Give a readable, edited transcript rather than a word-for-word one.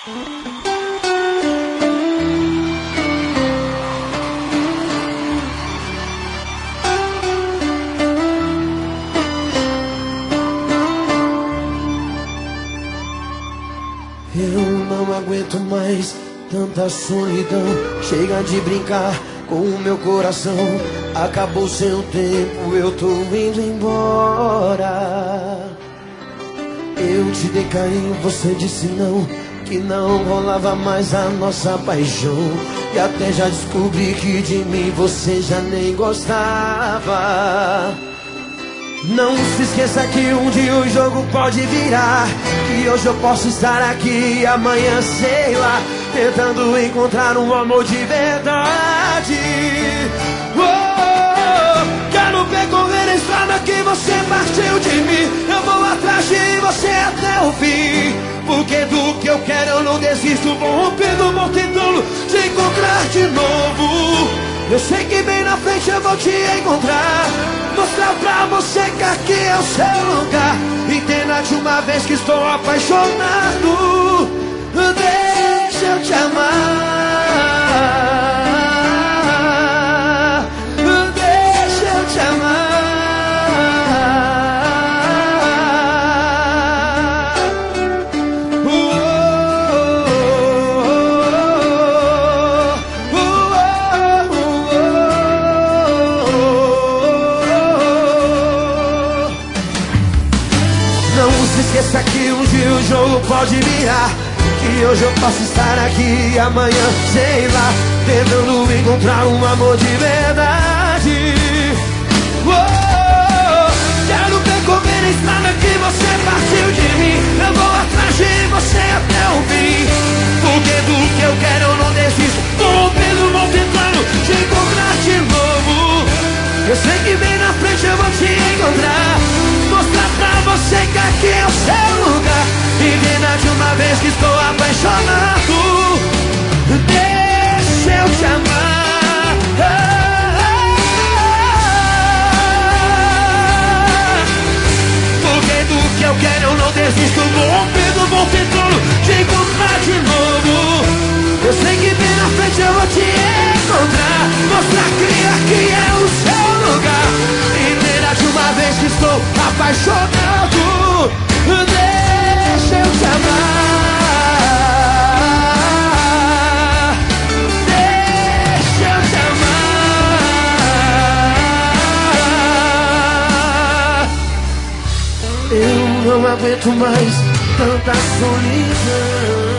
Eu não aguento mais tanta solidão. Chega de brincar com o meu coração. Acabou seu tempo, eu tô indo embora. Eu te dei carinho, você disse não, que não rolava mais a nossa paixão. E até já descobri que de mim você já nem gostava. Não se esqueça que um dia o jogo pode virar, que hoje eu posso estar aqui e amanhã sei lá, tentando encontrar um amor de verdade. Quero percorrer a estrada que você partiu de mim. Eu vou atrás de você até o fim, porque do que eu quero eu não desisto. Vou rompendo, vou tentando te encontrar de novo. Eu sei que bem na frente eu vou te encontrar, mostrar pra você que aqui é o seu lugar. Entenda de uma vez que estou apaixonado. Deixa eu te amar, deixa eu te amar. Esqueça que um dia o jogo pode virar, que hoje eu posso estar aqui e amanhã, sei lá, tentando encontrar um amor de verdade. Quero percorrer a estrada que você partiu de mim. Eu vou atrás de você até o fim, porque do que eu quero eu não desisto. Vou rompendo, vou tentando te encontrar de novo. Eu sei que bem na frente eu vou te encontrar, mostrar pra você que aqui é o seu lugar. Entenda de uma vez que estou apaixonado. Deixa eu te amar, porque do que eu quero eu não desisto. Vou rompendo, vou tentando te encontrar de novo. Eu sei que bem na frente eu vou te encontrar, mostrar que aqui é o seu lugar. Entenda de uma vez que estou apaixonado. Deixa eu te amar, deixa eu te amar. Eu não aguento mais tanta solidão.